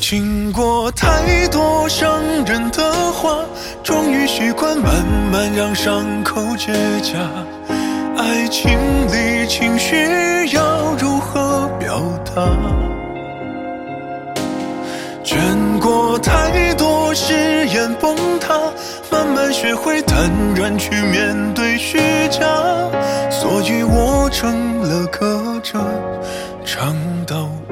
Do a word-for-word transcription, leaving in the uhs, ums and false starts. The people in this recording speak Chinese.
听过太多伤人的话，终于习惯慢慢让伤口结痂。爱情里情绪要如何表达？见过太多誓言崩塌，慢慢学会坦然去面对虚假，所以我成了个这唱到